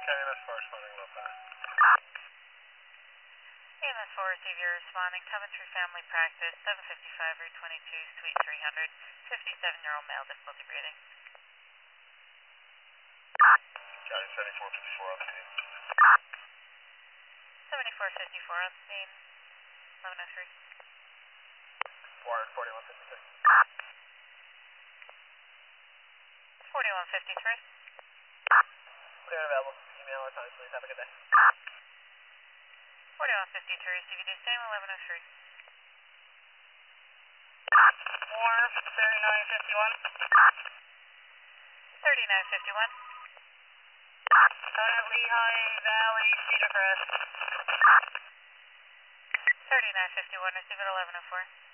KMS 4 responding about that. AMS 4 receiver responding, telemetry family practice, 755 Route 22, Suite 300, 57-year-old male, difficulty breathing. County 7454 on scene. 7454 on scene, 1103. Warren 4153. 4153. Clear and available. Email our times, please. Have a good day. 4153, CVD, same 1103. Warren 3951. 3951. Lehigh Valley, Cedar Crest. 3951, receive at 1104.